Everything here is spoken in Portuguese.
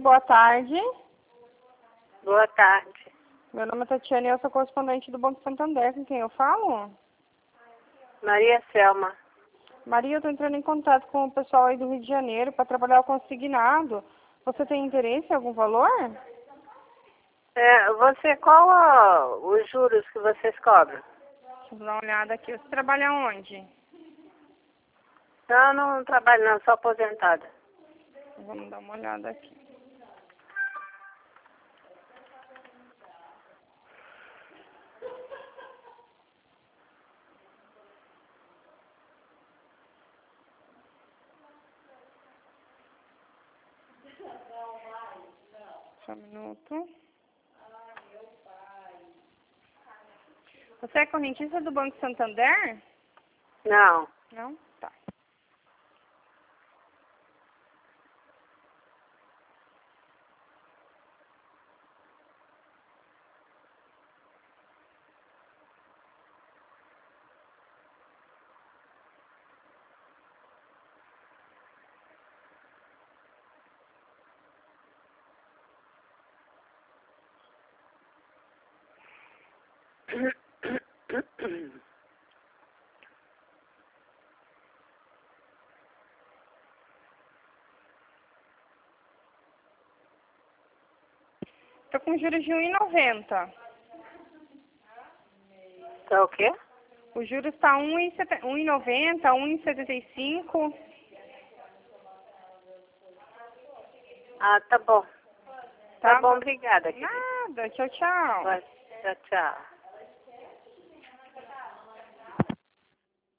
boa tarde. Boa tarde. Meu nome é Tatiana e eu sou correspondente do Banco Santander. Com quem eu falo? Maria Selma. Maria, eu estou entrando em contato com o pessoal aí do Rio de Janeiro para trabalhar o consignado. Você tem interesse em algum valor? Os juros que vocês cobram? Deixa eu dar uma olhada aqui. Você trabalha onde? Eu não trabalho não, sou aposentada. Vamos dar uma olhada aqui. Só um minuto. Você é correntista do Banco Santander? Não. Não? Tá. Tô com juros de 1,90. Tá o quê? O juros está 1,90, 1,75. Ah, tá bom. Tá Tá bom, obrigada. Querida. Nada. Tchau, tchau. Tchau, tchau.